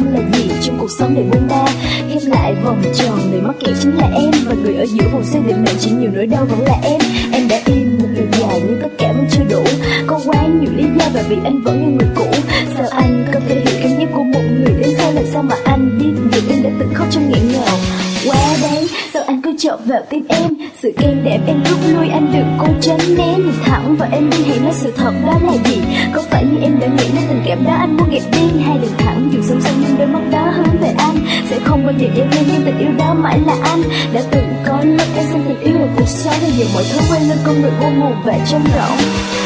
là gì trong cuộc sống đầy buông ba. Khép lại vòng tròn, người mắc kẹt chính là em, và người ở giữa vòng xoay định mệnh chỉ nhiều nỗi đau vẫn là em. Em đã im một đường dài nhưng tất cả vẫn chưa đủ, có quá nhiều lý do và vì anh vẫn như người cũ. Sao anh không thể hiểu cảm giác của một người đến sau, làm sao mà anh biết được em đã từng khóc trong nghẹn ngào. Quá đáng, sao anh cứ chọc vào tim em, sự can đảm em rút lui, anh đừng cố tránh né. Nhìn thẳng vào em đi, hãy nói sự thật đó là gì. Có phải như em đã nghĩ nên tình cảm đó anh muốn gạt đi, hay đường thẳng dù song song nhưng đôi mắt đó hướng về anh sẽ không bao giờ dễ quên, nhưng tình yêu đó mãi là anh. Đã từng có lúc em xem tình yêu là cuộc sống, bây giờ mọi thứ quay lên con người vô nguồn và trống rỗng.